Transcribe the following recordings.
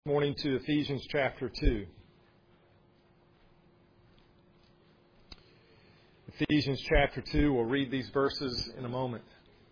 Morning to Ephesians chapter 2. Ephesians chapter 2, we'll read these verses in a moment.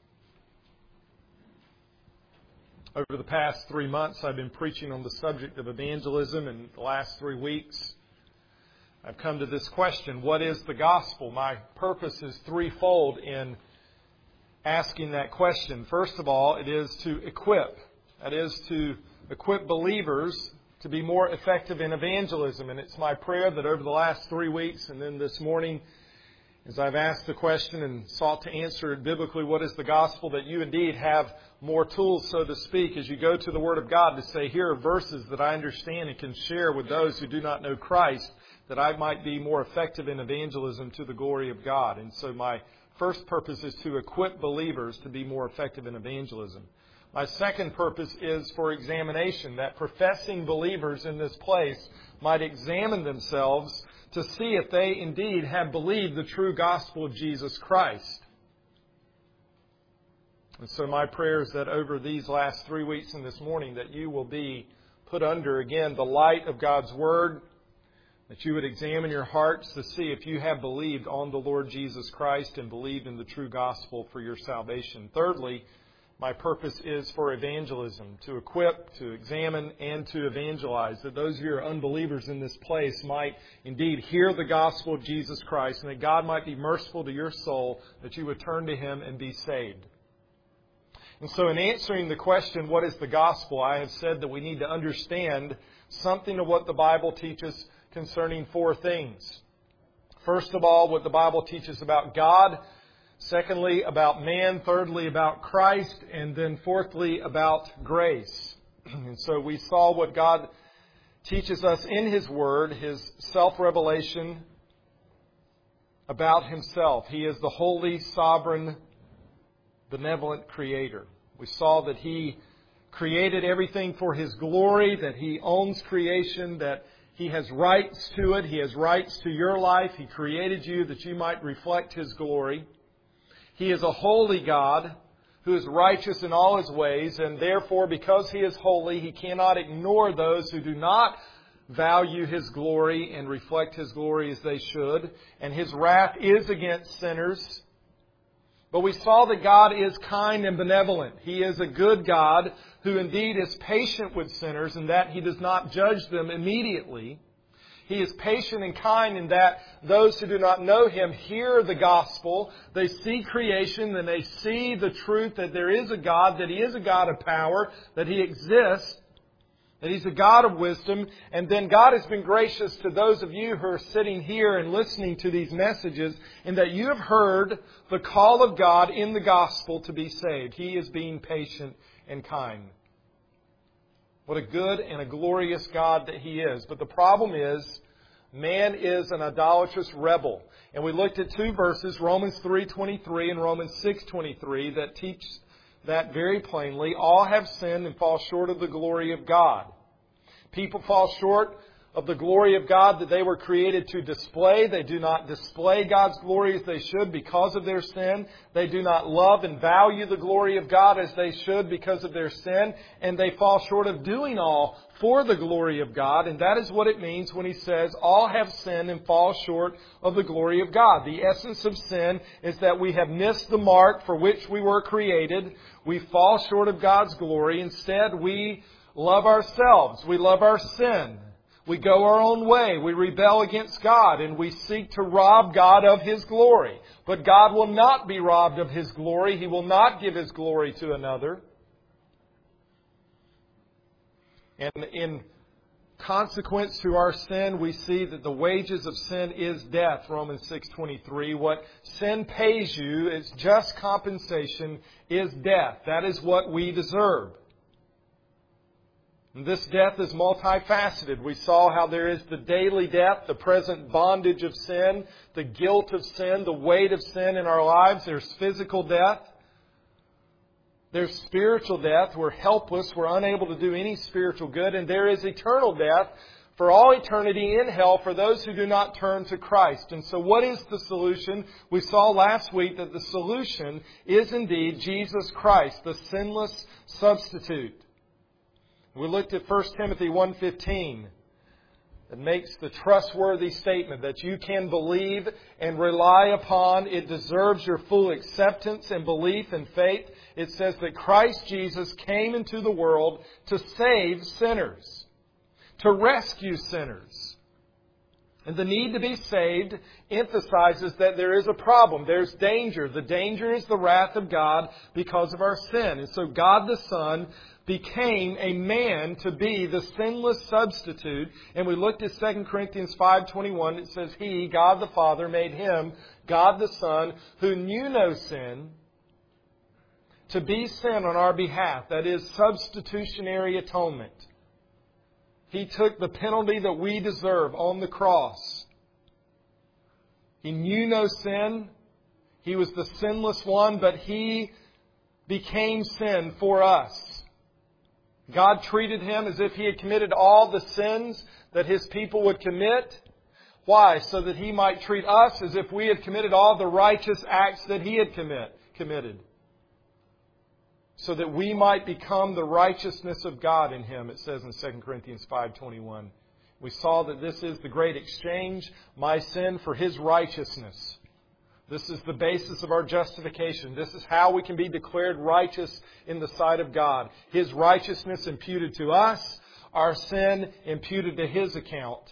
Over the past 3 months, I've been preaching on the subject of evangelism, and the last 3 weeks, I've come to this question: what is the gospel? My purpose is threefold in asking that question. First of all, it is to equip. That is to equip believers to be more effective in evangelism. And it's my prayer that over the last 3 weeks and then this morning, as I've asked the question and sought to answer it biblically, what is the gospel, that you indeed have more tools, so to speak, as you go to the Word of God to say, here are verses that I understand and can share with those who do not know Christ, that I might be more effective in evangelism to the glory of God. And so my first purpose is to equip believers to be more effective in evangelism. My second purpose is for examination, that professing believers in this place might examine themselves to see if they indeed have believed the true gospel of Jesus Christ. And so my prayer is that over these last 3 weeks and this morning, that you will be put under, again, the light of God's Word, that you would examine your hearts to see if you have believed on the Lord Jesus Christ and believed in the true gospel for your salvation. Thirdly, my purpose is for evangelism, to equip, to examine, and to evangelize, that those of you who are unbelievers in this place might indeed hear the gospel of Jesus Christ, and that God might be merciful to your soul, that you would turn to Him and be saved. And so in answering the question, what is the gospel, I have said that we need to understand something of what the Bible teaches concerning 4 things. First of all, what the Bible teaches about God. Secondly, about man. Thirdly, about Christ. And then fourthly, about grace. And so we saw what God teaches us in His Word, His self-revelation about Himself. He is the holy, sovereign, benevolent Creator. We saw that He created everything for His glory, that He owns creation, that He has rights to it. He has rights to your life. He created you that you might reflect His glory. He is a holy God who is righteous in all His ways, and therefore, because He is holy, He cannot ignore those who do not value His glory and reflect His glory as they should. And His wrath is against sinners. But we saw that God is kind and benevolent. He is a good God who indeed is patient with sinners, and that He does not judge them immediately. He is patient and kind in that those who do not know Him hear the gospel. They see creation and they see the truth that there is a God, that He is a God of power, that He exists, that He's a God of wisdom. And then God has been gracious to those of you who are sitting here and listening to these messages, in that you have heard the call of God in the gospel to be saved. He is being patient and kind. What a good and a glorious God that He is. But the problem is, man is an idolatrous rebel. And we looked at 2 verses, Romans 3:23 and Romans 6:23, that teach that very plainly. All have sinned and fall short of the glory of God. People fall short of the glory of God that they were created to display. They do not display God's glory as they should because of their sin. They do not love and value the glory of God as they should because of their sin. And they fall short of doing all for the glory of God. And that is what it means when He says, all have sinned and fall short of the glory of God. The essence of sin is that we have missed the mark for which we were created. We fall short of God's glory. Instead, we love ourselves. We love our sin. We go our own way. We rebel against God, and we seek to rob God of His glory. But God will not be robbed of His glory. He will not give His glory to another. And in consequence to our sin, we see that the wages of sin is death, Romans 6:23. What sin pays you, its just compensation, is death. That is what we deserve. And this death is multifaceted. We saw how there is the daily death, the present bondage of sin, the guilt of sin, the weight of sin in our lives. There's physical death. There's spiritual death. We're helpless. We're unable to do any spiritual good. And there is eternal death for all eternity in hell for those who do not turn to Christ. And so what is the solution? We saw last week that the solution is indeed Jesus Christ, the sinless substitute. We looked at 1 Timothy 1:15. It makes the trustworthy statement that you can believe and rely upon. It deserves your full acceptance and belief and faith. It says that Christ Jesus came into the world to save sinners, to rescue sinners. And the need to be saved emphasizes that there is a problem. There's danger. The danger is the wrath of God because of our sin. And so God the Son became a man to be the sinless substitute. And we looked at 2 Corinthians 5:21. It says, He, God the Father, made Him, God the Son, who knew no sin, to be sin on our behalf. That is substitutionary atonement. He took the penalty that we deserve on the cross. He knew no sin. He was the sinless one, but He became sin for us. God treated Him as if He had committed all the sins that His people would commit. Why? So that He might treat us as if we had committed all the righteous acts that He had committed. So that we might become the righteousness of God in Him, it says in 2 Corinthians 5:21. We saw that this is the great exchange, my sin for His righteousness. This is the basis of our justification. This is how we can be declared righteous in the sight of God. His righteousness imputed to us, our sin imputed to His account.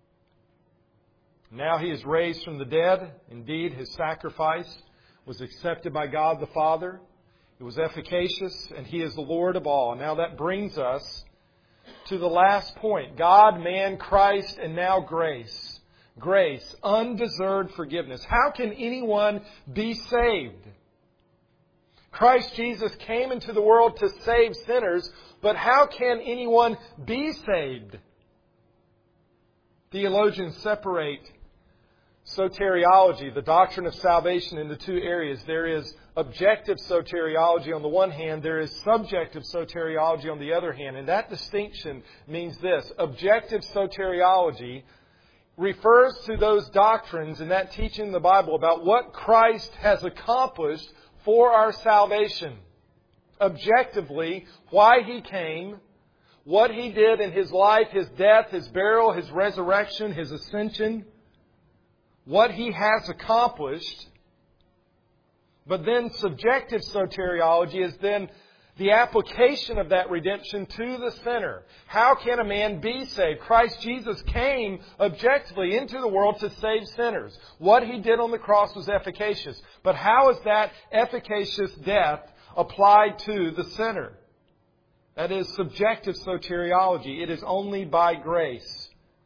Now He is raised from the dead. Indeed, His sacrifice was accepted by God the Father. It was efficacious, and He is the Lord of all. Now that brings us to the last point. God, man, Christ, and now grace. Grace, undeserved forgiveness. How can anyone be saved? Christ Jesus came into the world to save sinners, but how can anyone be saved? Theologians separate soteriology, the doctrine of salvation, into two areas. There is objective soteriology on the one hand, there is subjective soteriology on the other hand. And that distinction means this. Objective soteriology refers to those doctrines and that teaching in the Bible about what Christ has accomplished for our salvation. Objectively, why He came, what He did in His life, His death, His burial, His resurrection, His ascension, what He has accomplished. But then subjective soteriology is then the application of that redemption to the sinner. How can a man be saved? Christ Jesus came objectively into the world to save sinners. What He did on the cross was efficacious. But how is that efficacious death applied to the sinner? That is subjective soteriology. It is only by grace.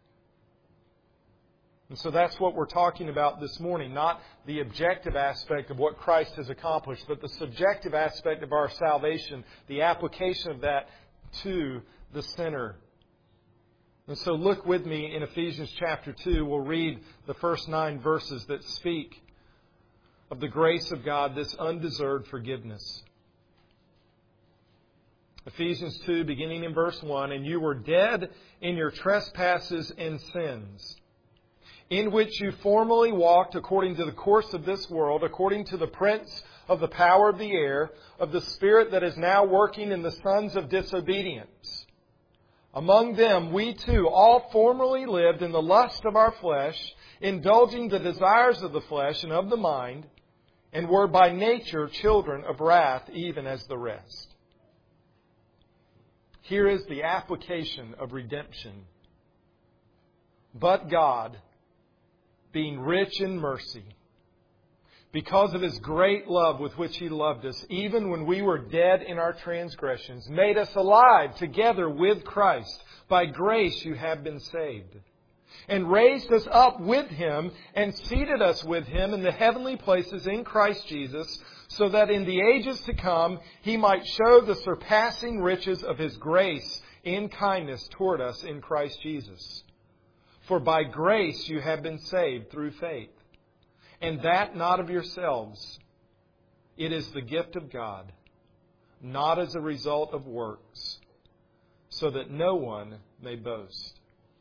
And so that's what we're talking about this morning. Not the objective aspect of what Christ has accomplished, but the subjective aspect of our salvation, the application of that to the sinner. And so look with me in Ephesians chapter 2. We'll read the first 9 verses that speak of the grace of God, this undeserved forgiveness. Ephesians 2, beginning in verse 1, And you were dead in your trespasses and sins, in which you formerly walked according to the course of this world, according to the prince of the power of the air, of the spirit that is now working in the sons of disobedience. Among them we too all formerly lived in the lust of our flesh, indulging the desires of the flesh and of the mind, and were by nature children of wrath, even as the rest. Here is the application of redemption. But God, being rich in mercy, because of His great love with which He loved us, even when we were dead in our transgressions, made us alive together with Christ. By grace you have been saved. And raised us up with Him and seated us with Him in the heavenly places in Christ Jesus, so that in the ages to come He might show the surpassing riches of His grace in kindness toward us in Christ Jesus. For by grace you have been saved through faith, and that not of yourselves. It is the gift of God, not as a result of works, so that no one may boast.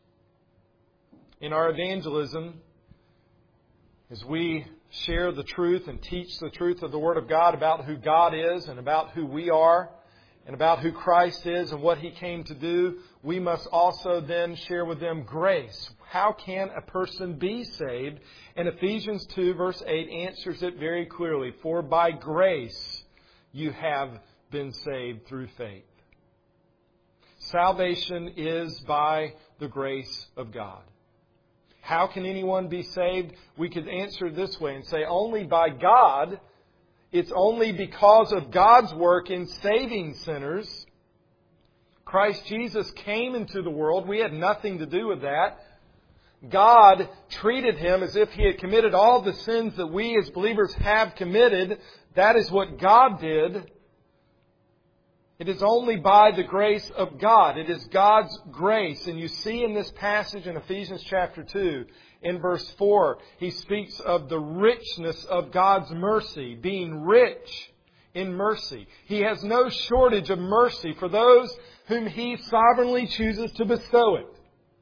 In our evangelism, as we share the truth and teach the truth of the Word of God about who God is and about who we are, and about who Christ is and what He came to do, we must also then share with them grace. How can a person be saved? And Ephesians 2 verse 8 answers it very clearly. For by grace you have been saved through faith. Salvation is by the grace of God. How can anyone be saved? We could answer it this way and say only by God. It's only because of God's work in saving sinners. Christ Jesus came into the world. We had nothing to do with that. God treated Him as if He had committed all the sins that we as believers have committed. That is what God did. It is only by the grace of God. It is God's grace. And you see in this passage in Ephesians chapter 2, in verse 4, he speaks of the richness of God's mercy, being rich in mercy. He has no shortage of mercy for those whom He sovereignly chooses to bestow it.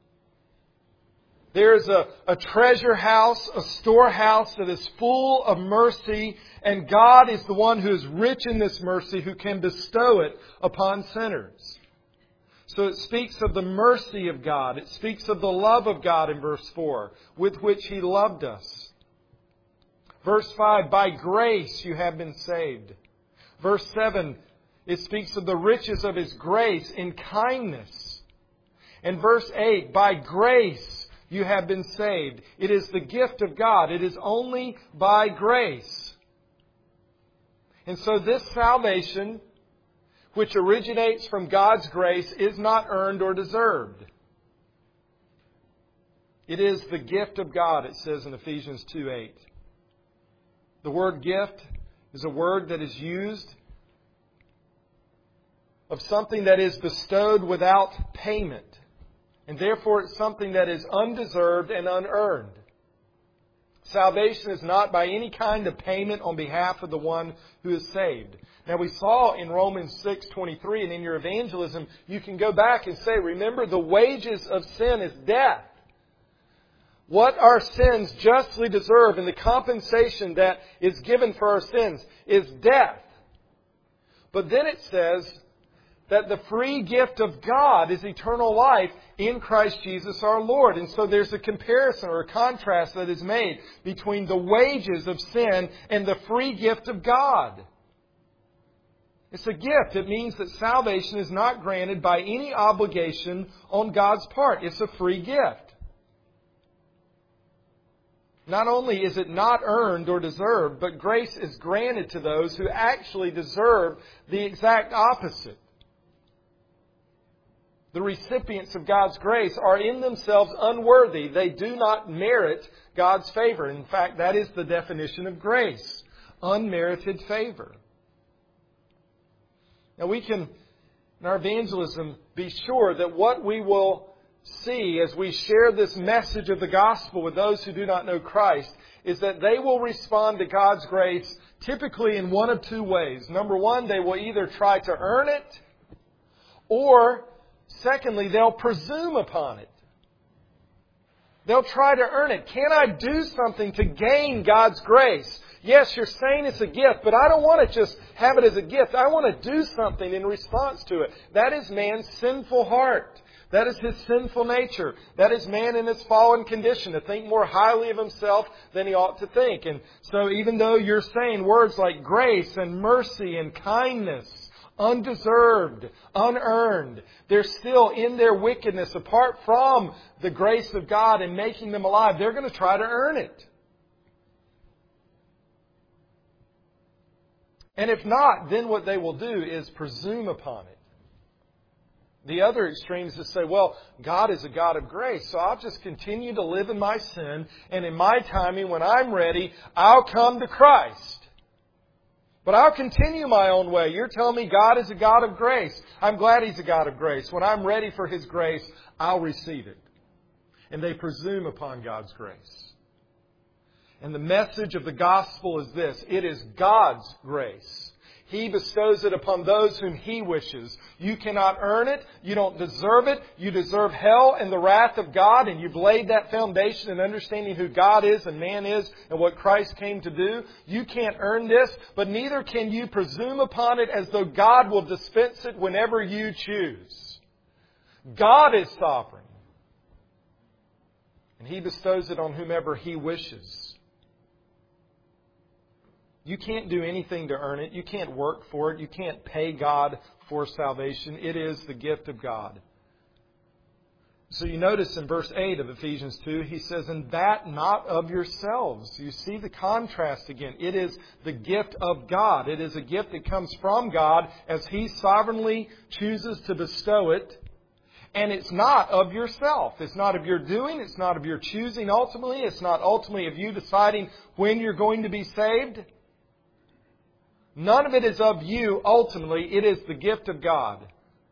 There is a treasure house, a storehouse that is full of mercy, and God is the one who is rich in this mercy, who can bestow it upon sinners. So it speaks of the mercy of God. It speaks of the love of God in verse 4, with which He loved us. Verse 5, by grace you have been saved. Verse 7, it speaks of the riches of His grace in kindness. And verse 8, by grace you have been saved. It is the gift of God. It is only by grace. And so this salvation, which originates from God's grace, is not earned or deserved. It is the gift of God, it says in Ephesians 2:8. The word gift is a word that is used of something that is bestowed without payment. And therefore it's something that is undeserved and unearned. Salvation is not by any kind of payment on behalf of the one who is saved. Now we saw in Romans 6:23, and in your evangelism, you can go back and say, remember, the wages of sin is death. What our sins justly deserve and the compensation that is given for our sins is death. But then it says that the free gift of God is eternal life in Christ Jesus our Lord. And so there's a comparison or a contrast that is made between the wages of sin and the free gift of God. It's a gift. It means that salvation is not granted by any obligation on God's part. It's a free gift. Not only is it not earned or deserved, but grace is granted to those who actually deserve the exact opposite. The recipients of God's grace are in themselves unworthy. They do not merit God's favor. In fact, that is the definition of grace. Unmerited favor. Now we can, in our evangelism, be sure that what we will see as we share this message of the gospel with those who do not know Christ is that they will respond to God's grace typically in one of two ways. Number one, they will either try to earn it, or secondly, they'll presume upon it. They'll try to earn it. Can I do something to gain God's grace? Yes, you're saying it's a gift, but I don't want to just have it as a gift. I want to do something in response to it. That is man's sinful heart. That is his sinful nature. That is man in his fallen condition, to think more highly of himself than he ought to think. And so even though you're saying words like grace and mercy and kindness, undeserved, unearned, they're still in their wickedness, apart from the grace of God and making them alive. They're going to try to earn it. And if not, then what they will do is presume upon it. The other extreme is to say, well, God is a God of grace, so I'll just continue to live in my sin, and in my timing, when I'm ready, I'll come to Christ. But I'll continue my own way. You're telling me God is a God of grace. I'm glad He's a God of grace. When I'm ready for His grace, I'll receive it. And they presume upon God's grace. And the message of the gospel is this: it is God's grace. He bestows it upon those whom He wishes. You cannot earn it. You don't deserve it. You deserve hell and the wrath of God, and you've laid that foundation in understanding who God is and man is and what Christ came to do. You can't earn this, but neither can you presume upon it as though God will dispense it whenever you choose. God is sovereign, and He bestows it on whomever He wishes. You can't do anything to earn it. You can't work for it. You can't pay God for salvation. It is the gift of God. So you notice in verse 8 of Ephesians 2, he says, "And that not of yourselves." You see the contrast again. It is the gift of God. It is a gift that comes from God as He sovereignly chooses to bestow it. And it's not of yourself. It's not of your doing. It's not of your choosing ultimately. It's not ultimately of you deciding when you're going to be saved. None of it is of you ultimately. It is the gift of God.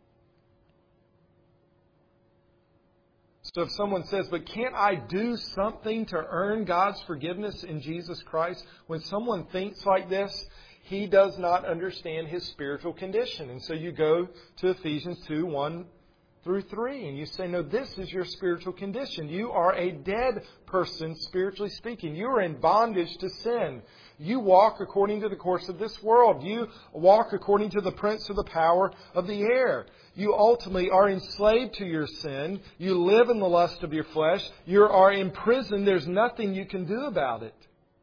So if someone says, "But can't I do something to earn God's forgiveness in Jesus Christ?" When someone thinks like this, he does not understand his spiritual condition. And so you go to Ephesians 2, 1 through 3, and you say, no, this is your spiritual condition. You are a dead person, spiritually speaking. You are in bondage to sin. You walk according to the course of this world. You walk according to the prince of the power of the air. You ultimately are enslaved to your sin. You live in the lust of your flesh. You are imprisoned. There's nothing you can do about it.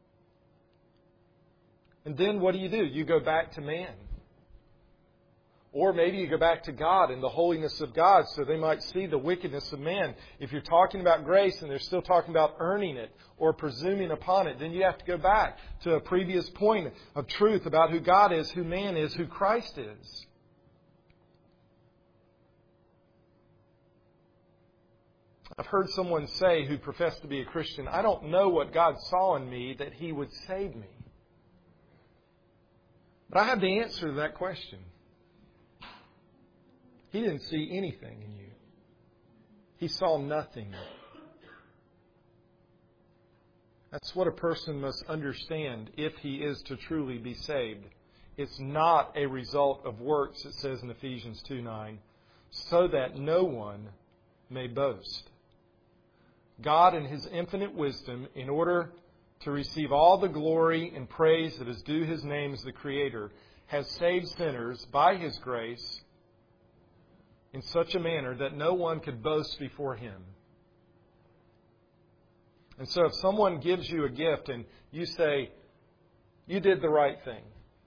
And then what do? You go back to man. Or maybe you go back to God and the holiness of God so they might see the wickedness of man. If you're talking about grace and they're still talking about earning it or presuming upon it, then you have to go back to a previous point of truth about who God is, who man is, who Christ is. I've heard someone say who professed to be a Christian, "I don't know what God saw in me that He would save me." But I have the answer to that question. He didn't see anything in you. He saw nothing. That's what a person must understand if he is to truly be saved. It's not a result of works, it says in Ephesians 2:9, so that no one may boast. God, in His infinite wisdom, in order to receive all the glory and praise that is due His name as the Creator, has saved sinners by His grace in such a manner that no one could boast before Him. And so if someone gives you a gift and you say, "You did the right thing.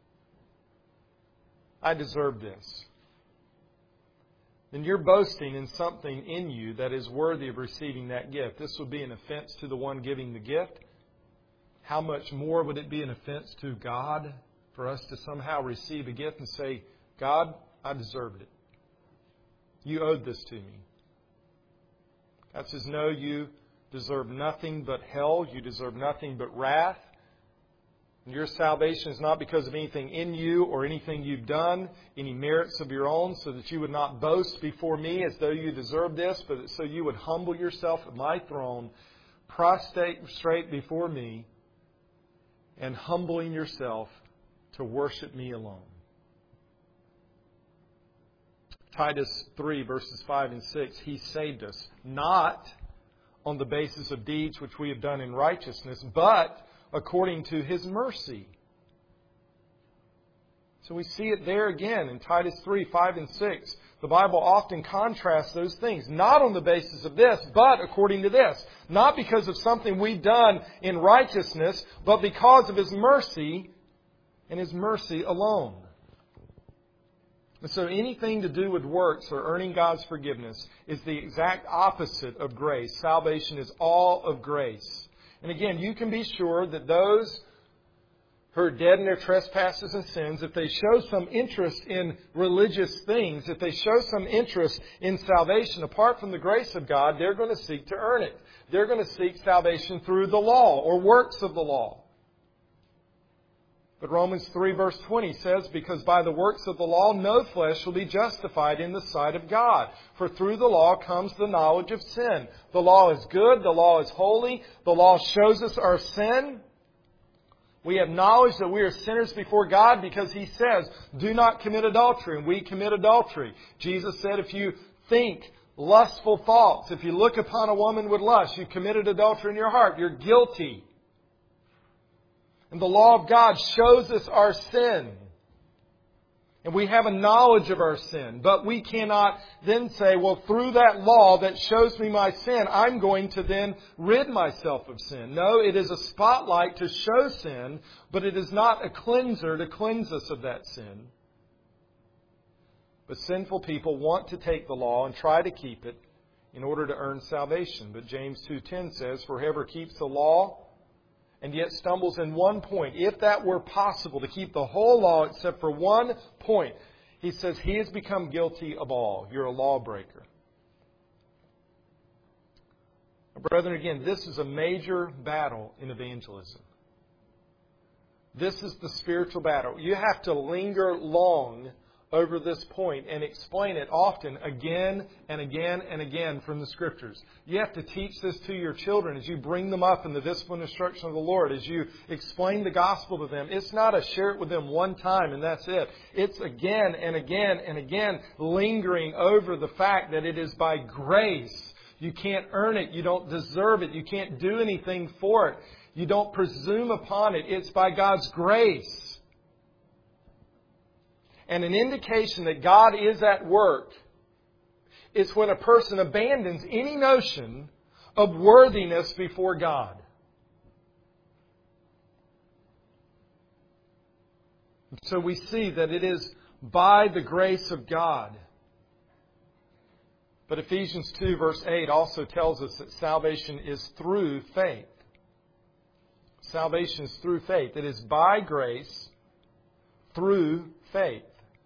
I deserve this," then you're boasting in something in you that is worthy of receiving that gift. This would be an offense to the one giving the gift. How much more would it be an offense to God for us to somehow receive a gift and say, "God, I deserved it. You owed this to me." God says, "No, you deserve nothing but hell. You deserve nothing but wrath. And your salvation is not because of anything in you or anything you've done, any merits of your own, so that you would not boast before me as though you deserve this, but so you would humble yourself at my throne, prostrate before me, and humbling yourself to worship me alone." Titus 3, verses 5 and 6, He saved us, not on the basis of deeds which we have done in righteousness, but according to His mercy. So we see it there again in Titus 3, 5 and 6. The Bible often contrasts those things, not on the basis of this, but according to this. Not because of something we've done in righteousness, but because of His mercy and His mercy alone. And so anything to do with works or earning God's forgiveness is the exact opposite of grace. Salvation is all of grace. And again, you can be sure that those who are dead in their trespasses and sins, if they show some interest in religious things, if they show some interest in salvation apart from the grace of God, they're going to seek to earn it. They're going to seek salvation through the law or works of the law. But Romans 3 verse 20 says, "Because by the works of the law no flesh will be justified in the sight of God. For through the law comes the knowledge of sin." The law is good. The law is holy. The law shows us our sin. We have knowledge that we are sinners before God because He says, do not commit adultery, and we commit adultery. Jesus said, if you think lustful thoughts, if you look upon a woman with lust, you committed adultery in your heart. You're guilty. And the law of God shows us our sin. And we have a knowledge of our sin. But we cannot then say, well, through that law that shows me my sin, I'm going to then rid myself of sin. No, it is a spotlight to show sin, but it is not a cleanser to cleanse us of that sin. But sinful people want to take the law and try to keep it in order to earn salvation. But James 2:10 says, for whoever keeps the law and yet stumbles in one point, if that were possible, to keep the whole law except for one point, he says he has become guilty of all. You're a lawbreaker. Brethren, again, this is a major battle in evangelism. This is the spiritual battle. You have to linger long over this point and explain it often again and again and again from the Scriptures. You have to teach this to your children as you bring them up in the discipline and instruction of the Lord, as you explain the gospel to them. It's not a share it with them one time and that's it. It's again and again and again lingering over the fact that it is by grace. You can't earn it. You don't deserve it. You can't do anything for it. You don't presume upon it. It's by God's grace. And an indication that God is at work is when a person abandons any notion of worthiness before God. So we see that it is by the grace of God. But Ephesians 2 verse 8 also tells us that salvation is through faith. Salvation is through faith. It is by grace through faith.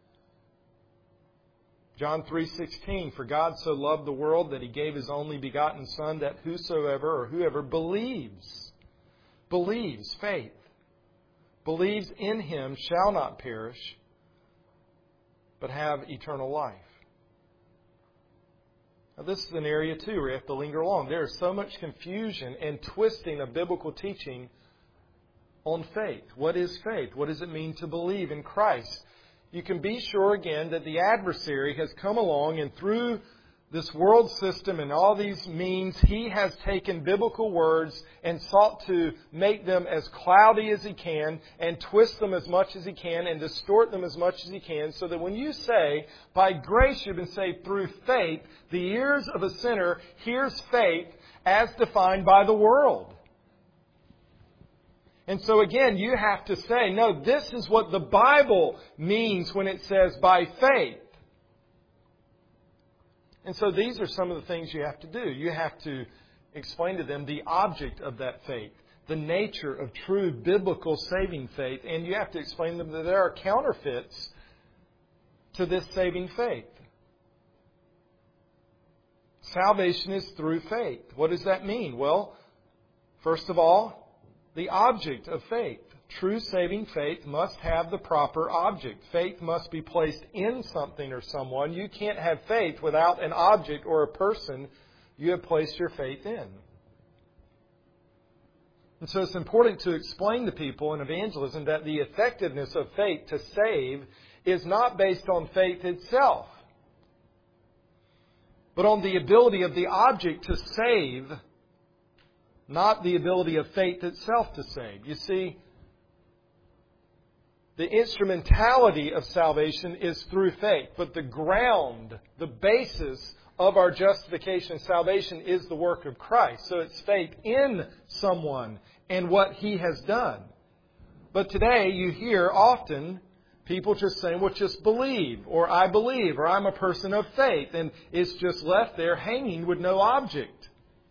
John 3:16, for God so loved the world that He gave His only begotten Son, that whoever believes, faith, believes in Him shall not perish, but have eternal life. Now this is an area too where you have to linger along. There is so much confusion and twisting of biblical teaching on faith. What is faith? What does it mean to believe in Christ? You can be sure again that the adversary has come along and through this world system and all these means, he has taken biblical words and sought to make them as cloudy as he can and twist them as much as he can and distort them as much as he can, so that when you say, by grace you've been saved through faith, the ears of a sinner hears faith as defined by the world. And so again, you have to say, no, this is what the Bible means when it says by faith. And so these are some of the things you have to do. You have to explain to them the object of that faith, the nature of true biblical saving faith, and you have to explain to them that there are counterfeits to this saving faith. Salvation is through faith. What does that mean? Well, first of all, the object of faith. True saving faith must have the proper object. Faith must be placed in something or someone. You can't have faith without an object or a person you have placed your faith in. And so it's important to explain to people in evangelism that the effectiveness of faith to save is not based on faith itself, but on the ability of the object to save, not the ability of faith itself to save. You see, the instrumentality of salvation is through faith, but the ground, the basis of our justification and salvation is the work of Christ. So it's faith in someone and what He has done. But today you hear often people just saying, well, just believe, or I believe, or I'm a person of faith, and it's just left there hanging with no object.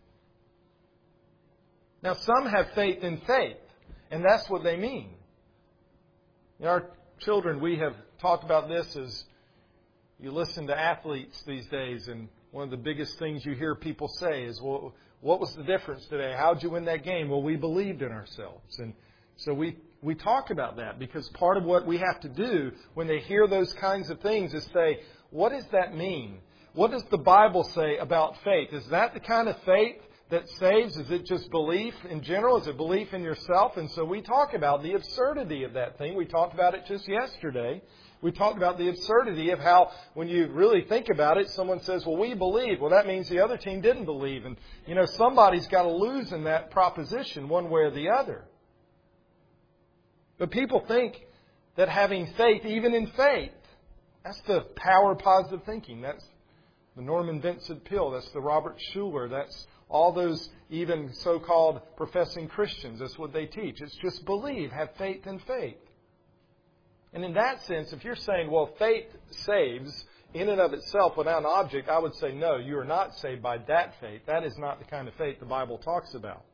Now, some have faith in faith, and that's what they mean. In our children, we have talked about this as you listen to athletes these days, and one of the biggest things you hear people say is, well, what was the difference today? How'd you win that game? Well, we believed in ourselves. And so we talk about that, because part of what we have to do when they hear those kinds of things is say, what does that mean? What does the Bible say about faith? Is that the kind of faith that saves? Is it just belief in general? Is it belief in yourself? And so we talk about the absurdity of that thing. We talked about it just yesterday. We talked about the absurdity of how, when you really think about it, someone says, well, we believe. Well, that means the other team didn't believe. And, somebody's got to lose in that proposition one way or the other. But people think that having faith, even in faith, that's the power of positive thinking. That's the Norman Vincent Peale. That's the Robert Schuller. That's all those even so-called professing Christians. That's what they teach. It's just believe, have faith in faith. And in that sense, if you're saying, well, faith saves in and of itself without an object, I would say, no, you are not saved by that faith. That is not the kind of faith the Bible talks about.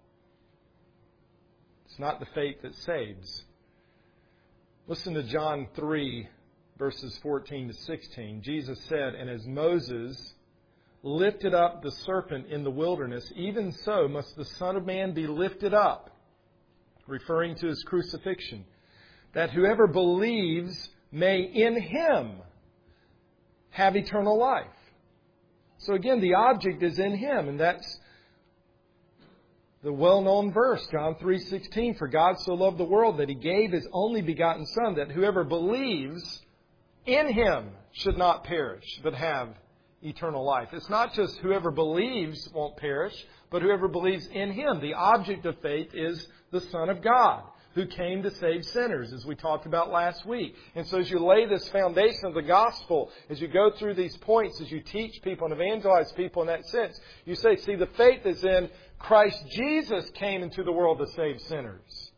It's not the faith that saves. Listen to John 3, verses 14 to 16. Jesus said, and as Moses lifted up the serpent in the wilderness, even so must the Son of Man be lifted up, referring to His crucifixion, that whoever believes may in Him have eternal life. So again, the object is in Him, and that's the well-known verse, John 3:16, for God so loved the world that He gave His only begotten Son, that whoever believes in Him should not perish, but have eternal life. It's not just whoever believes won't perish, but whoever believes in Him. The object of faith is the Son of God, who came to save sinners, as we talked about last week. And so as you lay this foundation of the gospel, as you go through these points, as you teach people and evangelize people in that sense, you say, see, the faith is in Christ Jesus came into the world to save sinners.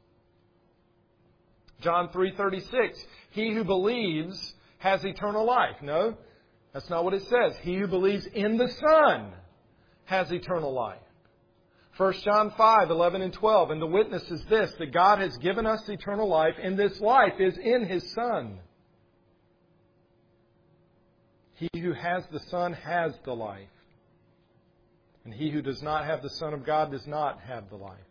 John 3:36, he who believes has eternal life. No, that's not what it says. He who believes in the Son has eternal life. 1 John 5:11 and 12, and the witness is this, that God has given us eternal life, and this life is in His Son. He who has the Son has the life, and he who does not have the Son of God does not have the life.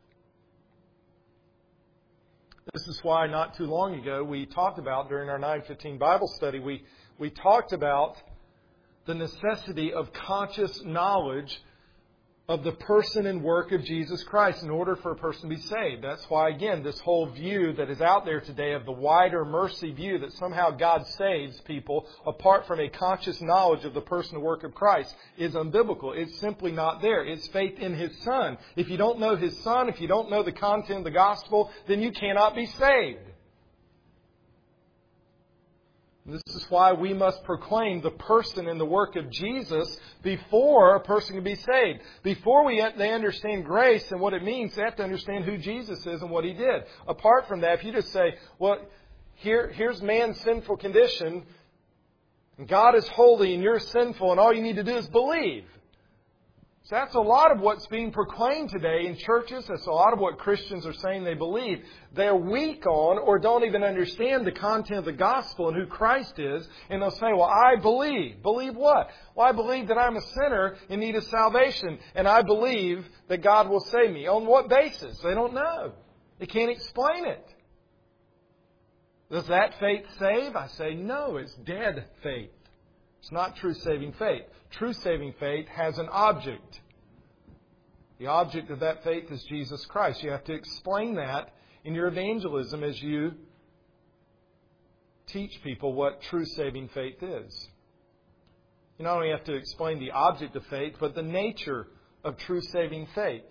This is why not too long ago we talked about, during our 9:15 Bible study, we talked about the necessity of conscious knowledge of the person and work of Jesus Christ in order for a person to be saved. That's why, again, this whole view that is out there today of the wider mercy view that somehow God saves people apart from a conscious knowledge of the person and work of Christ is unbiblical. It's simply not there. It's faith in His Son. If you don't know His Son, if you don't know the content of the gospel, then you cannot be saved. This is why we must proclaim the person and the work of Jesus before a person can be saved. Before they understand grace and what it means, they have to understand who Jesus is and what He did. Apart from that, if you just say, well, here's man's sinful condition, and God is holy and you're sinful, and all you need to do is believe. So that's a lot of what's being proclaimed today in churches. That's a lot of what Christians are saying they believe. They're weak on or don't even understand the content of the gospel and who Christ is. And they'll say, well, I believe. Believe what? Well, I believe that I'm a sinner in need of salvation. And I believe that God will save me. On what basis? They don't know. They can't explain it. Does that faith save? I say no, it's dead faith. It's not true saving faith. True saving faith has an object. The object of that faith is Jesus Christ. You have to explain that in your evangelism as you teach people what true saving faith is. You not only have to explain the object of faith, but the nature of true saving faith.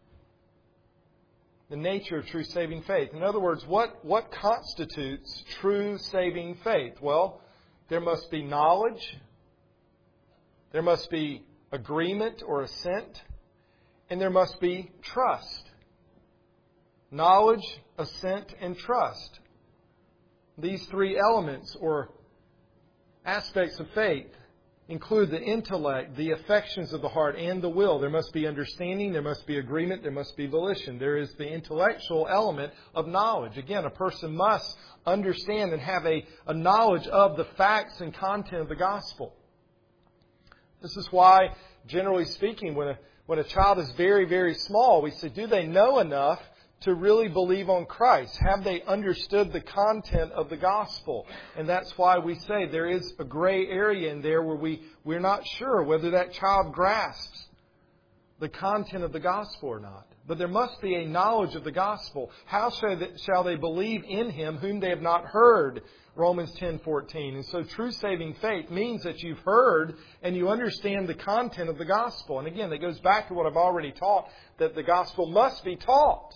The nature of true saving faith. In other words, what constitutes true saving faith? Well, there must be knowledge, there must be agreement or assent, and there must be trust. Knowledge, assent, and trust. These three elements or aspects of faith include the intellect, the affections of the heart, and the will. There must be understanding, there must be agreement, there must be volition. There is the intellectual element of knowledge. Again, a person must understand and have a knowledge of the facts and content of the gospel. This is why, generally speaking, when a child is very, very small, we say, do they know enough to really believe on Christ? Have they understood the content of the gospel? And that's why we say there is a gray area in there where we're not sure whether that child grasps the content of the gospel or not. But there must be a knowledge of the gospel. How shall they believe in Him whom they have not heard? Romans 10:14. And so true saving faith means that you've heard and you understand the content of the gospel. And again, that goes back to what I've already taught, that the gospel must be taught.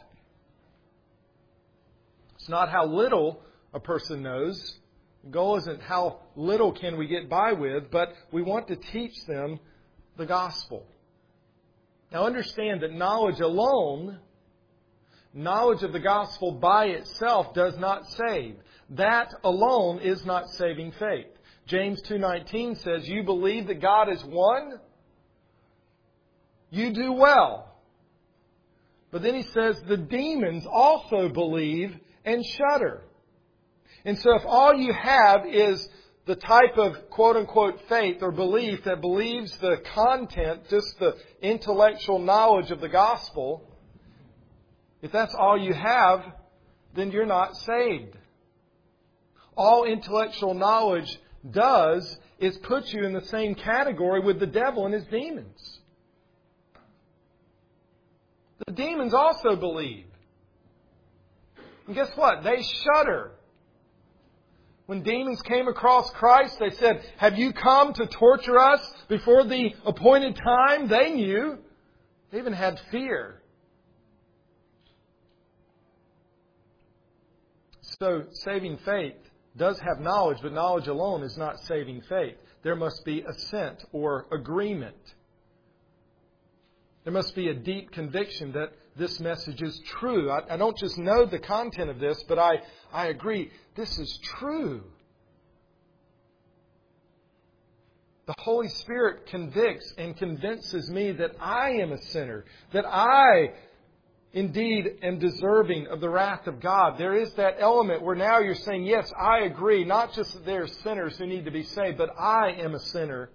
It's not how little a person knows. The goal isn't how little can we get by with, but we want to teach them the gospel. Now understand that knowledge alone, knowledge of the gospel by itself does not save. That alone is not saving faith. James 2:19 says, you believe that God is one? You do well. But then he says, the demons also believe and shudder. And so if all you have is the type of quote-unquote faith or belief that believes the content, just the intellectual knowledge of the gospel, if that's all you have, then you're not saved. All intellectual knowledge does is put you in the same category with the devil and his demons. The demons also believe. And guess what? They shudder. When demons came across Christ, they said, have you come to torture us before the appointed time? They knew. They even had fear. So saving faith does have knowledge, but knowledge alone is not saving faith. There must be assent or agreement. There must be a deep conviction that this message is true. I don't just know the content of this, but I agree, this is true. The Holy Spirit convicts and convinces me that I am a sinner, that I indeed am deserving of the wrath of God. There is that element where now you're saying, yes, I agree, not just that there are sinners who need to be saved, but I am a sinner.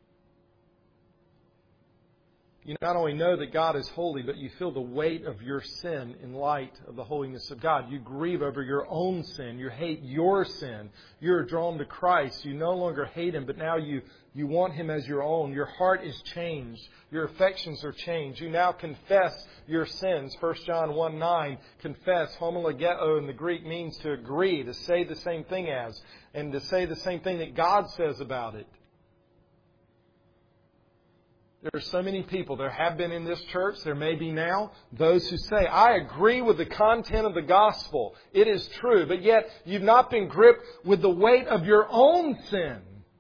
You not only know that God is holy, but you feel the weight of your sin in light of the holiness of God. You grieve over your own sin. You hate your sin. You're drawn to Christ. You no longer hate Him, but now you want Him as your own. Your heart is changed. Your affections are changed. You now confess your sins. 1 John 1:9, confess. Homologeo in the Greek means to agree, to say the same thing as, and to say the same thing that God says about it. There are so many people, there have been in this church, there may be now, those who say, I agree with the content of the gospel. It is true, but yet you've not been gripped with the weight of your own sin.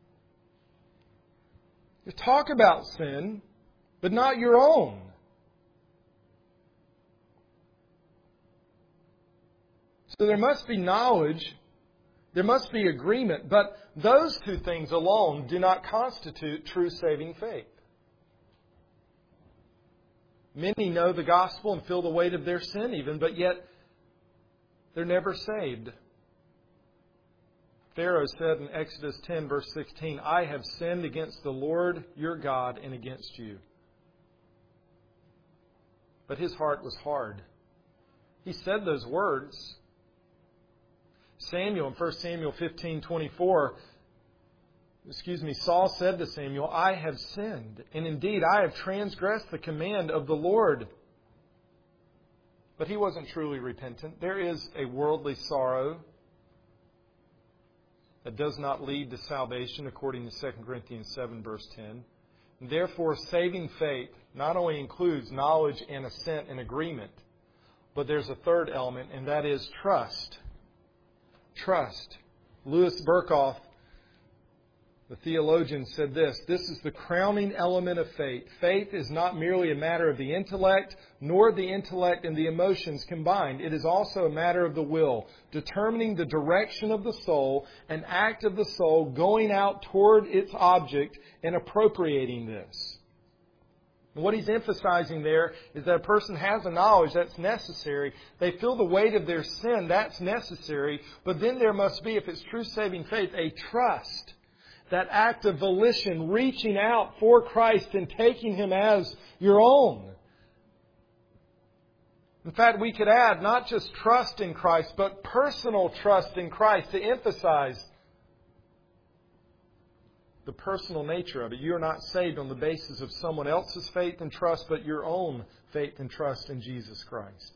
You talk about sin, but not your own. So there must be knowledge, there must be agreement, but those two things alone do not constitute true saving faith. Many know the gospel and feel the weight of their sin even, but yet they're never saved. Pharaoh said in Exodus 10 verse 16, I have sinned against the Lord your God and against you. But his heart was hard. He said those words. Samuel in 1 Samuel 15:24, Saul said to Samuel, I have sinned, and indeed I have transgressed the command of the Lord. But he wasn't truly repentant. There is a worldly sorrow that does not lead to salvation, according to 2 Corinthians 7, verse 10. And therefore, saving faith not only includes knowledge and assent and agreement, but there's a third element, and that is trust. Trust. Louis Berkhoff, the theologian, said this is the crowning element of faith. Faith is not merely a matter of the intellect, nor the intellect and the emotions combined. It is also a matter of the will, determining the direction of the soul, an act of the soul going out toward its object and appropriating this. And what he's emphasizing there is that a person has a knowledge that's necessary. They feel the weight of their sin, that's necessary. But then there must be, if it's true saving faith, a trust. That act of volition, reaching out for Christ and taking Him as your own. In fact, we could add not just trust in Christ, but personal trust in Christ to emphasize the personal nature of it. You are not saved on the basis of someone else's faith and trust, but your own faith and trust in Jesus Christ.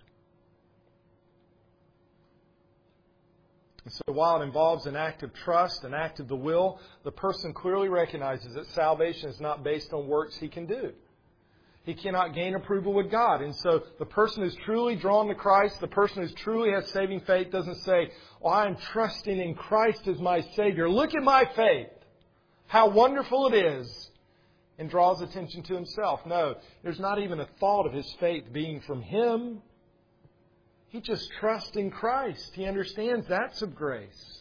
And so while it involves an act of trust, an act of the will, the person clearly recognizes that salvation is not based on works he can do. He cannot gain approval with God. And so the person who's truly drawn to Christ, the person who truly has saving faith doesn't say, "Oh, I'm trusting in Christ as my Savior. Look at my faith. How wonderful it is." And draws attention to himself. No, there's not even a thought of his faith being from him. He just trusts in Christ. He understands that's of grace.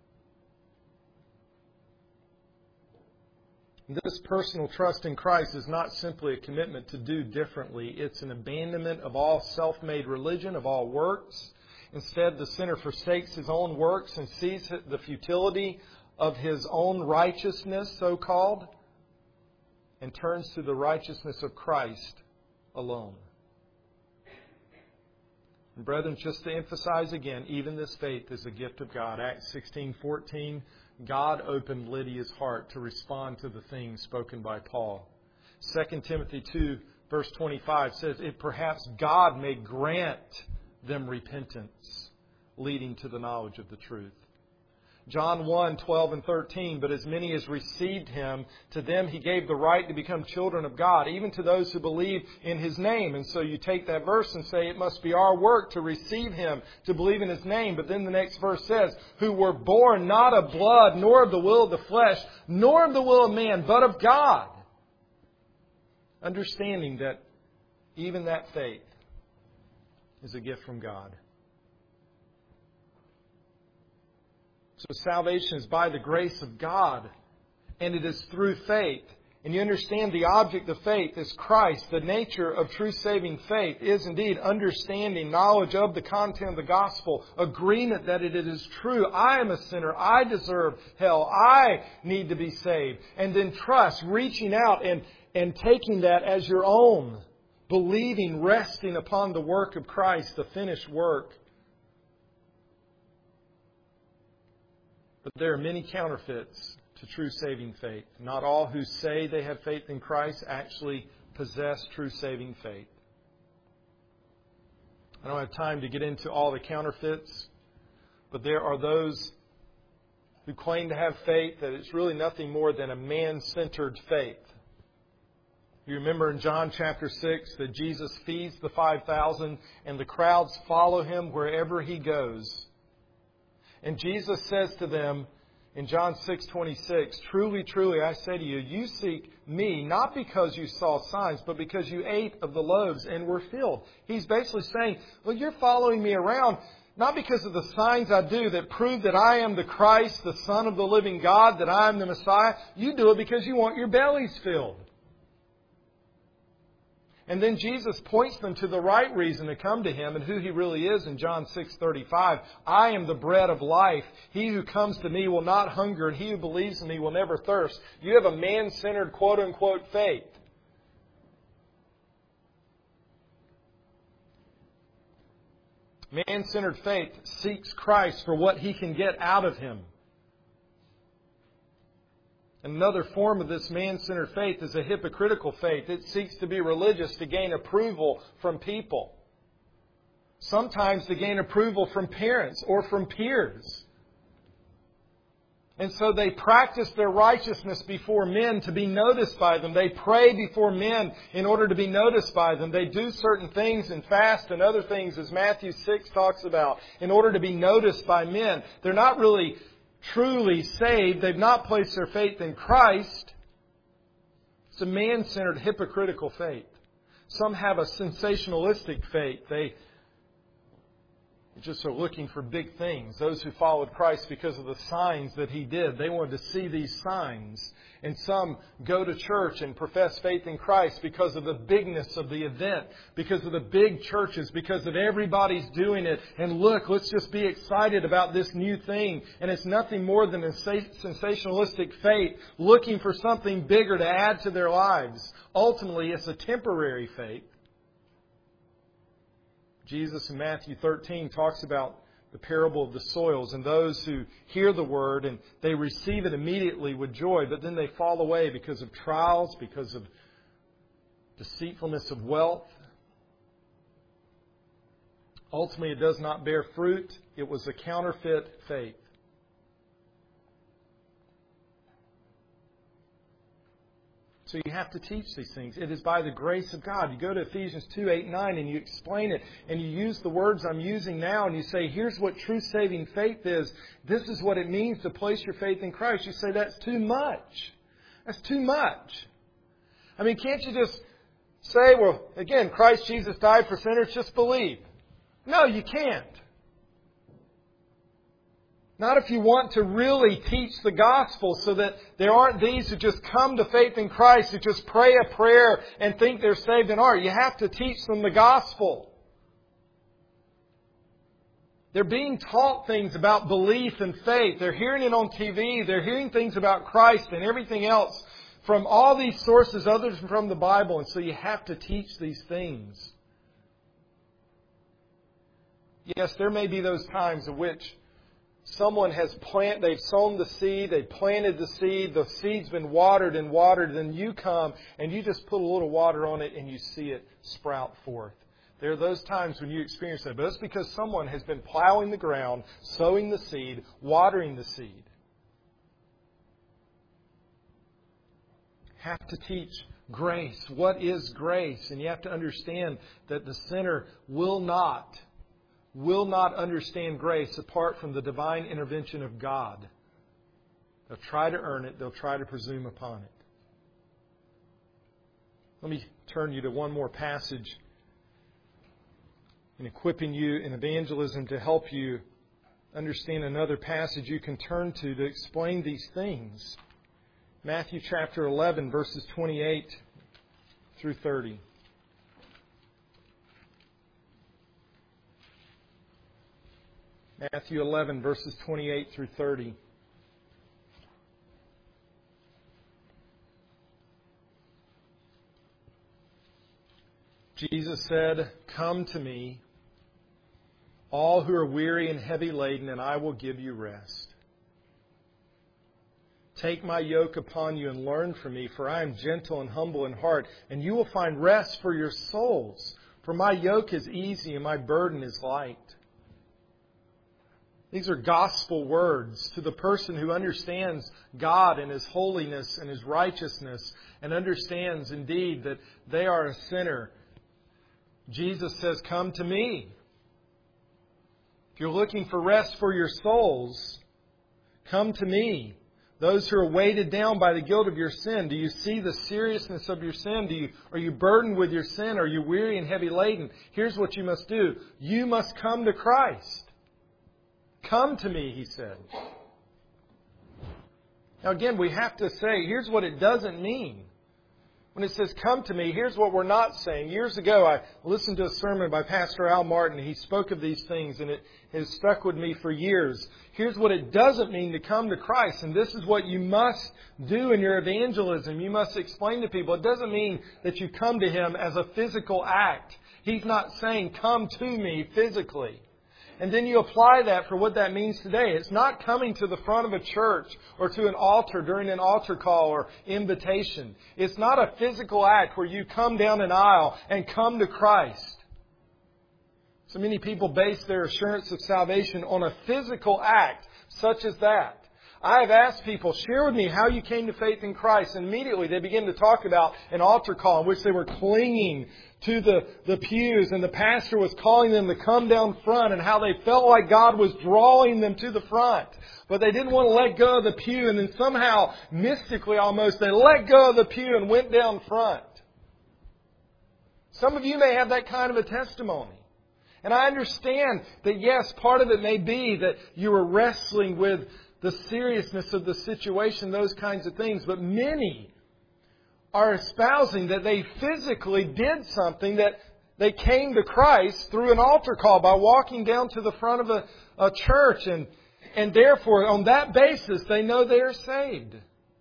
This personal trust in Christ is not simply a commitment to do differently. It's an abandonment of all self-made religion, of all works. Instead, the sinner forsakes his own works and sees the futility of his own righteousness, so-called, and turns to the righteousness of Christ alone. And brethren, just to emphasize again, even this faith is a gift of God. Acts 16:14, God opened Lydia's heart to respond to the things spoken by Paul. 2 Timothy 2, verse 25 says, "If perhaps God may grant them repentance, leading to the knowledge of the truth." John 1:12 and 13, "But as many as received Him, to them He gave the right to become children of God, even to those who believe in His name." And so you take that verse and say it must be our work to receive Him, to believe in His name. But then the next verse says, "Who were born not of blood, nor of the will of the flesh, nor of the will of man, but of God." Understanding that even that faith is a gift from God. So salvation is by the grace of God, and it is through faith. And you understand the object of faith is Christ. The nature of true saving faith is indeed understanding, knowledge of the content of the gospel, agreement that it is true. I am a sinner. I deserve hell. I need to be saved. And then trust, reaching out and taking that as your own. Believing, resting upon the work of Christ, the finished work. But there are many counterfeits to true saving faith. Not all who say they have faith in Christ actually possess true saving faith. I don't have time to get into all the counterfeits, but there are those who claim to have faith that it's really nothing more than a man-centered faith. You remember in John chapter 6 that Jesus feeds the 5,000 and the crowds follow Him wherever He goes. And Jesus says to them in John 6:26, "Truly, truly, I say to you, you seek Me not because you saw signs, but because you ate of the loaves and were filled." He's basically saying, well, you're following Me around not because of the signs I do that prove that I am the Christ, the Son of the living God, that I am the Messiah. You do it because you want your bellies filled. And then Jesus points them to the right reason to come to Him and who He really is in John 6:35. "I am the bread of life. He who comes to Me will not hunger, and he who believes in Me will never thirst." You have a man-centered, quote-unquote, faith. Man-centered faith seeks Christ for what he can get out of Him. Another form of this man-centered faith is a hypocritical faith. It seeks to be religious to gain approval from people. Sometimes to gain approval from parents or from peers. And so they practice their righteousness before men to be noticed by them. They pray before men in order to be noticed by them. They do certain things and fast and other things, as Matthew 6 talks about, in order to be noticed by men. They're not really truly saved. They've not placed their faith in Christ. It's a man-centered, hypocritical faith. Some have a sensationalistic faith. They just are looking for big things. Those who followed Christ because of the signs that He did, they wanted to see these signs. And some go to church and profess faith in Christ because of the bigness of the event, because of the big churches, because of everybody's doing it. And look, let's just be excited about this new thing. And it's nothing more than a sensationalistic faith, looking for something bigger to add to their lives. Ultimately, it's a temporary faith. Jesus in Matthew 13 talks about the parable of the soils, and those who hear the Word and they receive it immediately with joy, but then they fall away because of trials, because of deceitfulness of wealth. Ultimately, it does not bear fruit. It was a counterfeit faith. So you have to teach these things. It is by the grace of God. You go to Ephesians 2, 8, 9, and you explain it, and you use the words I'm using now, and you say, here's what true saving faith is. This is what it means to place your faith in Christ. You say, that's too much. That's too much. I mean, can't you just say, well, again, Christ Jesus died for sinners, just believe. No, you can't. Not if you want to really teach the gospel so that there aren't these who just come to faith in Christ, who just pray a prayer and think they're saved and aren't. You have to teach them the gospel. They're being taught things about belief and faith. They're hearing it on TV. They're hearing things about Christ and everything else from all these sources other than from the Bible. And so you have to teach these things. Yes, there may be those times in which someone they've sown the seed, they've planted the seed's been watered, and you come and you just put a little water on it and you see it sprout forth. There are those times when you experience that, but it's because someone has been plowing the ground, sowing the seed, watering the seed. Have to teach grace. What is grace? And you have to understand that the sinner will not understand grace apart from the divine intervention of God. They'll try to earn it. They'll try to presume upon it. Let me turn you to one more passage in equipping you in evangelism to help you understand another passage you can turn to explain these things. Matthew chapter 11, verses 28 through 30. Matthew 11, verses 28 through 30. Jesus said, "Come to me, all who are weary and heavy laden, and I will give you rest. Take my yoke upon you and learn from me, for I am gentle and humble in heart, and you will find rest for your souls. For my yoke is easy and my burden is light." These are gospel words to the person who understands God and His holiness and His righteousness and understands indeed that they are a sinner. Jesus says, "Come to me." If you're looking for rest for your souls, come to me. Those who are weighted down by the guilt of your sin, do you see the seriousness of your sin? Are you burdened with your sin? Are you weary and heavy laden? Here's what you must do. You must come to Christ. Come to me, He said. Now again, we have to say, here's what it doesn't mean. When it says, come to me, here's what we're not saying. Years ago, I listened to a sermon by Pastor Al Martin. He spoke of these things, and it has stuck with me for years. Here's what it doesn't mean to come to Christ, and this is what you must do in your evangelism. You must explain to people. It doesn't mean that you come to Him as a physical act. He's not saying, come to me physically. And then you apply that for what that means today. It's not coming to the front of a church or to an altar during an altar call or invitation. It's not a physical act where you come down an aisle and come to Christ. So many people base their assurance of salvation on a physical act such as that. I have asked people, share with me how you came to faith in Christ. And immediately they begin to talk about an altar call in which they were clinging to the pews and the pastor was calling them to come down front and how they felt like God was drawing them to the front. But they didn't want to let go of the pew, and then somehow, mystically almost, they let go of the pew and went down front. Some of you may have that kind of a testimony. And I understand that, yes, part of it may be that you were wrestling with the seriousness of the situation, those kinds of things. But many are espousing that they physically did something, that they came to Christ through an altar call by walking down to the front of a church. And therefore, on that basis, they know they are saved.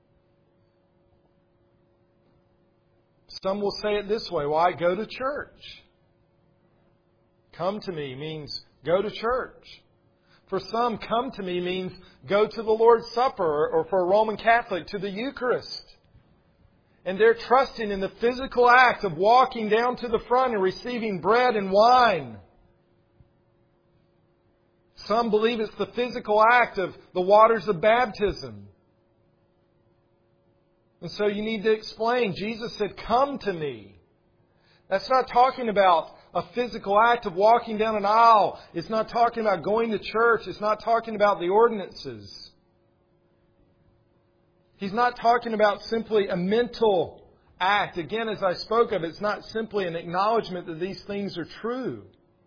Some will say it this way, well, I go to church. Come to me means go to church. For some, come to me means go to the Lord's Supper, or for a Roman Catholic, to the Eucharist. And they're trusting in the physical act of walking down to the front and receiving bread and wine. Some believe it's the physical act of the waters of baptism. And so you need to explain. Jesus said, come to me. That's not talking about a physical act of walking down an aisle. It's not talking about going to church. It's not talking about the ordinances. He's not talking about simply a mental act. Again, as I spoke of, it's not simply an acknowledgement that these things are true.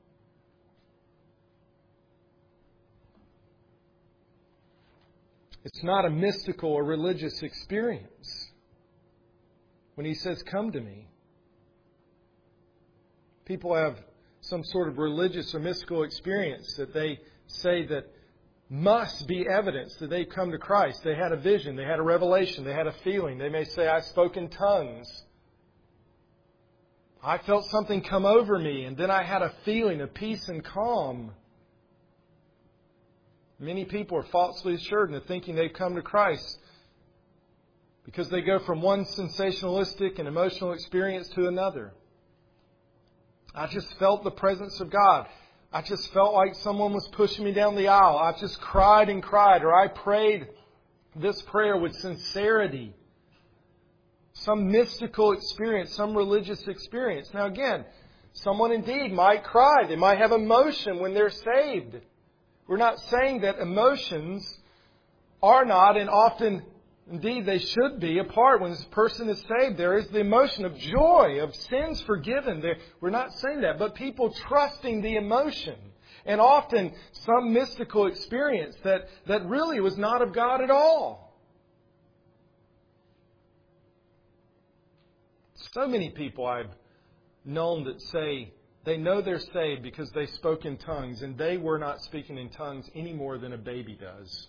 It's not a mystical or religious experience. When He says, come to me. People have some sort of religious or mystical experience that they say that must be evidence that they've come to Christ. They had a vision, they had a revelation, they had a feeling. They may say, I spoke in tongues. I felt something come over me, and then I had a feeling of peace and calm. Many people are falsely assured into thinking they've come to Christ because they go from one sensationalistic and emotional experience to another. I just felt the presence of God. I just felt like someone was pushing me down the aisle. I just cried and cried, or I prayed this prayer with sincerity. Some mystical experience, some religious experience. Now again, someone indeed might cry. They might have emotion when they're saved. We're not saying that emotions are not, and often, indeed, they should be a part. When this person is saved, there is the emotion of joy, of sins forgiven. We're not saying that, but people trusting the emotion. And often some mystical experience that really was not of God at all. So many people I've known that say they know they're saved because they spoke in tongues, and they were not speaking in tongues any more than a baby does.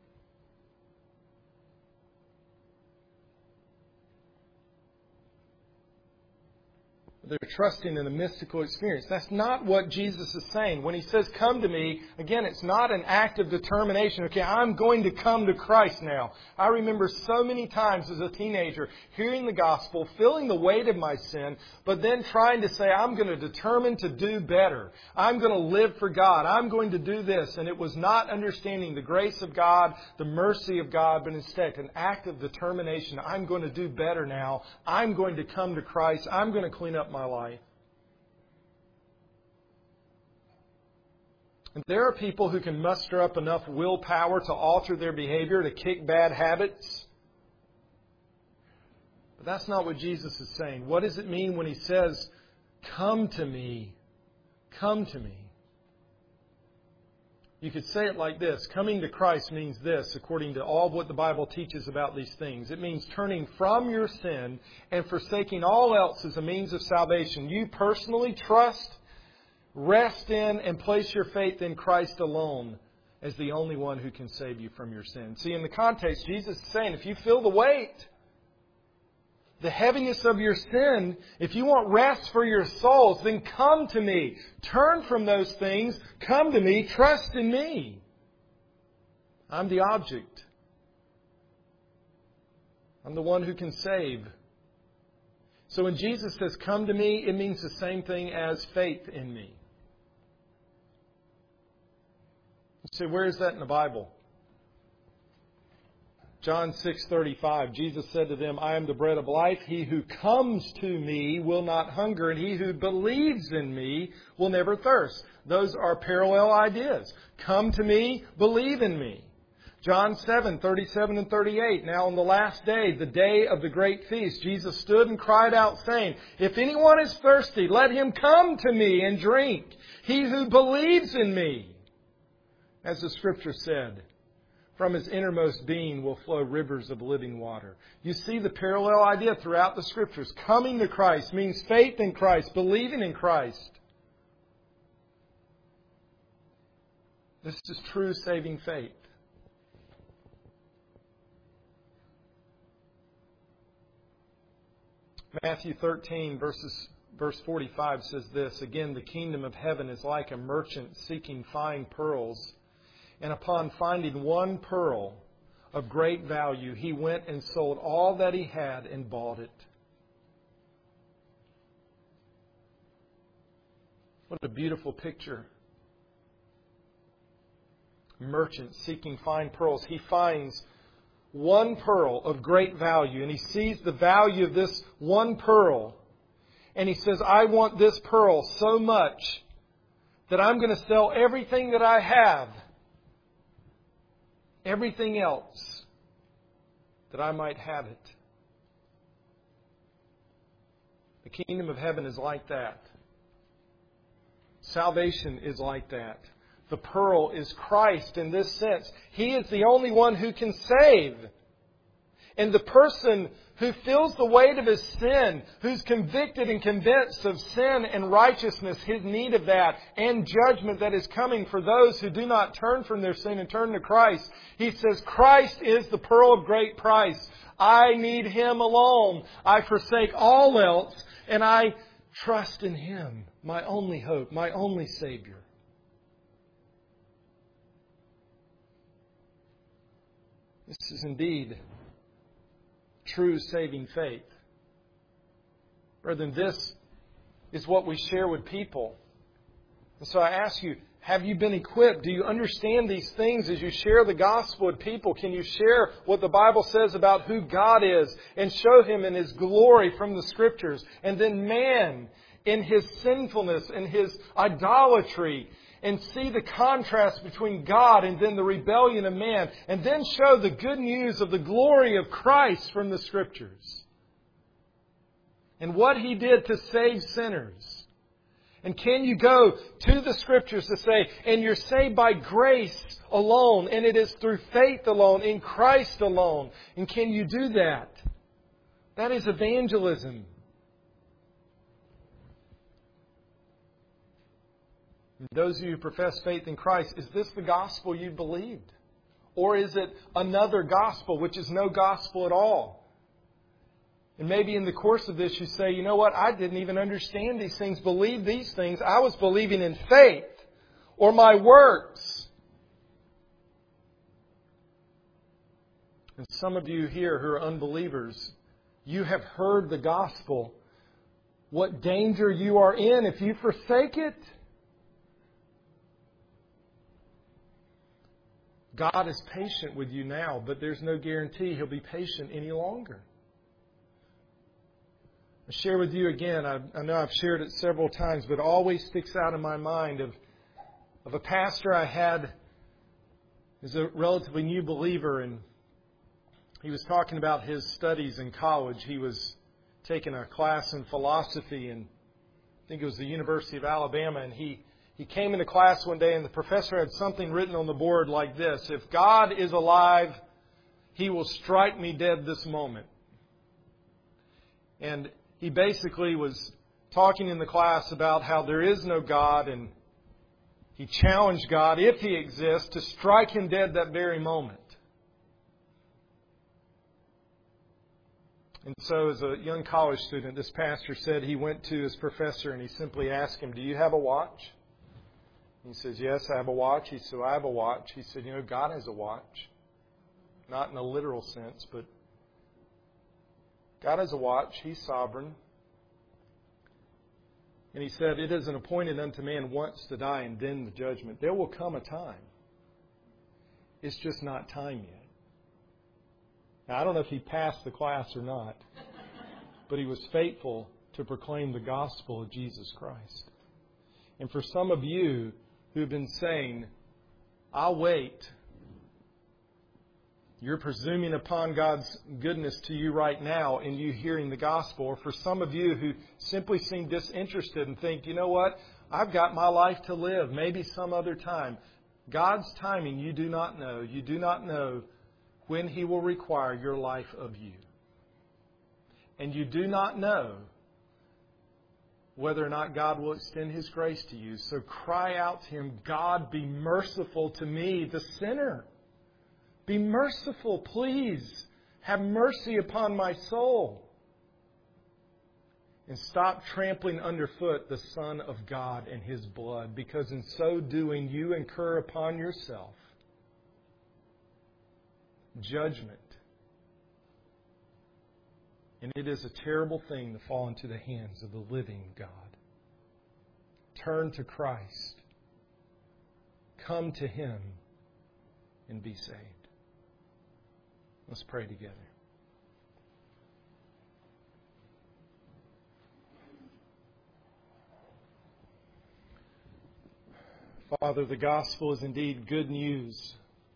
They're trusting in a mystical experience. That's not what Jesus is saying. When He says, come to me, again, it's not an act of determination. Okay, I'm going to come to Christ now. I remember so many times as a teenager hearing the gospel, feeling the weight of my sin, but then trying to say, I'm going to determine to do better. I'm going to live for God. I'm going to do this. And it was not understanding the grace of God, the mercy of God, but instead an act of determination. I'm going to do better now. I'm going to come to Christ. I'm going to clean up my life. And there are people who can muster up enough willpower to alter their behavior, to kick bad habits. But that's not what Jesus is saying. What does it mean when He says, come to me, come to me? You could say it like this. Coming to Christ means this, according to all of what the Bible teaches about these things. It means turning from your sin and forsaking all else as a means of salvation. You personally trust, rest in, and place your faith in Christ alone as the only one who can save you from your sin. See, in the context, Jesus is saying, if you feel the weight, the heaviness of your sin, if you want rest for your souls, then come to me. Turn from those things. Come to me. Trust in me. I'm the object. I'm the one who can save. So when Jesus says, come to me, it means the same thing as faith in me. You say, where is that in the Bible? John 6:35, Jesus said to them, I am the bread of life. He who comes to me will not hunger, and he who believes in me will never thirst. Those are parallel ideas. Come to me, believe in me. John 7:37 and 38, now on the last day, the day of the great feast, Jesus stood and cried out, saying, if anyone is thirsty, let him come to me and drink. He who believes in me, as the Scripture said, from his innermost being will flow rivers of living water. You see the parallel idea throughout the Scriptures. Coming to Christ means faith in Christ, believing in Christ. This is true saving faith. Matthew 13, verse 45 says this, again, the kingdom of heaven is like a merchant seeking fine pearls. And upon finding one pearl of great value, he went and sold all that he had and bought it. What a beautiful picture. Merchant seeking fine pearls. He finds one pearl of great value, and he sees the value of this one pearl. And he says, I want this pearl so much that I'm going to sell everything that I have, everything else, that I might have it. The kingdom of heaven is like that. Salvation is like that. The pearl is Christ in this sense. He is the only one who can save. And the person who feels the weight of his sin, who's convicted and convinced of sin and righteousness, his need of that, and judgment that is coming for those who do not turn from their sin and turn to Christ. He says, Christ is the pearl of great price. I need Him alone. I forsake all else, and I trust in Him, my only hope, my only Savior. This is indeed true saving faith. Brethren, this is what we share with people. And so I ask you, have you been equipped? Do you understand these things as you share the gospel with people? Can you share what the Bible says about who God is and show Him in His glory from the Scriptures? And then man in his sinfulness and his idolatry, and see the contrast between God and then the rebellion of man, and then show the good news of the glory of Christ from the Scriptures and what He did to save sinners. And can you go to the Scriptures to say, and you're saved by grace alone, and it is through faith alone, in Christ alone. And can you do that? That is evangelism. Those of you who profess faith in Christ, is this the gospel you believed? Or is it another gospel, which is no gospel at all? And maybe in the course of this you say, you know what, I didn't even understand these things, believe these things. I was believing in faith or my works. And some of you here who are unbelievers, you have heard the gospel. What danger you are in if you forsake it. God is patient with you now, but there's no guarantee He'll be patient any longer. I'll share with you again, I know I've shared it several times, but it always sticks out in my mind of a pastor I had as a relatively new believer, and he was talking about his studies in college. He was taking a class in philosophy, and I think it was the University of Alabama, and he came into class one day and the professor had something written on the board like this: if God is alive, He will strike me dead this moment. And he basically was talking in the class about how there is no God, and he challenged God, if He exists, to strike him dead that very moment. And so as a young college student, this pastor said he went to his professor and he simply asked him, do you have a watch? He says, yes, I have a watch. He said, I have a watch. He said, God has a watch. Not in a literal sense, but God has a watch. He's sovereign. And he said, it is appointed unto man once to die and then the judgment. There will come a time. It's just not time yet. Now, I don't know if he passed the class or not, but he was faithful to proclaim the gospel of Jesus Christ. And for some of you who have been saying, I'll wait, you're presuming upon God's goodness to you right now in you hearing the gospel. Or for some of you who simply seem disinterested and think, you know what, I've got my life to live, maybe some other time. God's timing you do not know. You do not know when He will require your life of you. And you do not know whether or not God will extend His grace to you. So cry out to Him, God, be merciful to me, the sinner. Be merciful, please. Have mercy upon my soul. And stop trampling underfoot the Son of God and His blood, because in so doing you incur upon yourself judgment. And it is a terrible thing to fall into the hands of the living God. Turn to Christ. Come to Him and be saved. Let's pray together. Father, the gospel is indeed good news.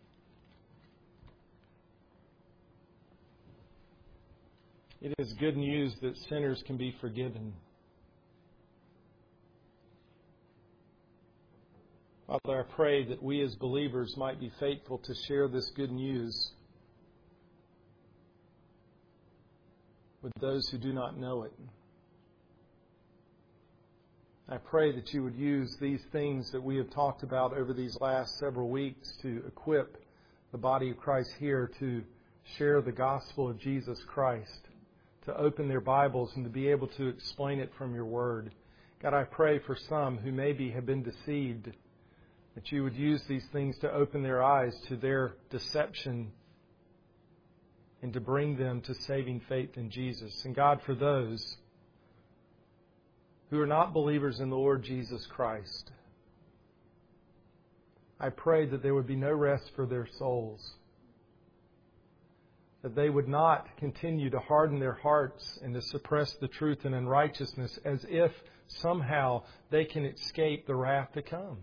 It is good news that sinners can be forgiven. Father, I pray that we as believers might be faithful to share this good news with those who do not know it. I pray that you would use these things that we have talked about over these last several weeks to equip the body of Christ here to share the gospel of Jesus Christ, to open their Bibles and to be able to explain it from your word. God, I pray for some who maybe have been deceived, that you would use these things to open their eyes to their deception and to bring them to saving faith in Jesus. And God, for those who are not believers in the Lord Jesus Christ, I pray that there would be no rest for their souls, that they would not continue to harden their hearts and to suppress the truth in unrighteousness as if somehow they can escape the wrath to come.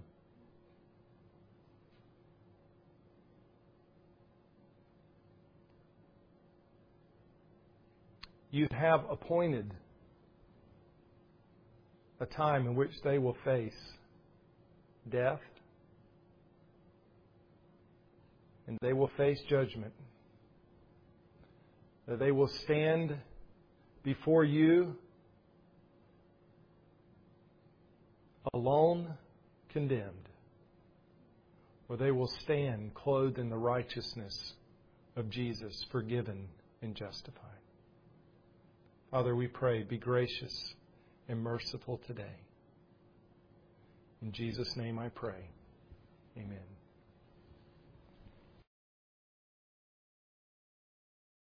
You have appointed a time in which they will face death and they will face judgment. That they will stand before you alone, condemned, or they will stand clothed in the righteousness of Jesus, forgiven and justified. Father, we pray, be gracious and merciful today. In Jesus' name I pray. Amen.